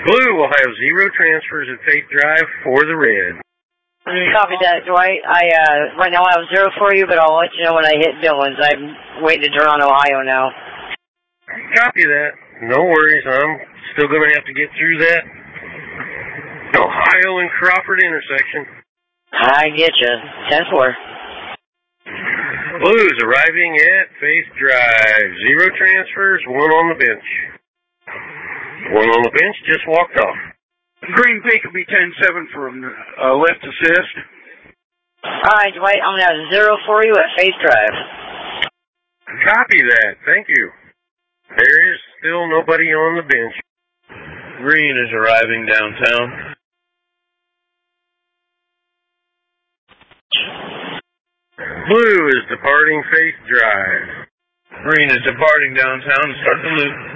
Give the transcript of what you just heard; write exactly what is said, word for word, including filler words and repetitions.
Blue will have zero transfers at Faith Drive for the red. Copy that, Dwight. I, uh, right now I have zero for you, but I'll let you know when I hit Billings. I'm waiting to Toronto, Ohio now. Copy that. No worries. I'm still going to have to get through that Ohio and Crawford intersection. I get you. ten four. Blues arriving at Faith Drive. Zero transfers, one on the bench. One on the bench just walked off. Green Peak will be ten seven from uh, left assist. All right, Dwight, I'm going to have zero for you at Faith Drive. Copy that. Thank you. There is still nobody on the bench. Green is arriving downtown. Blue is departing Faith Drive. Green is departing downtown to start the loop.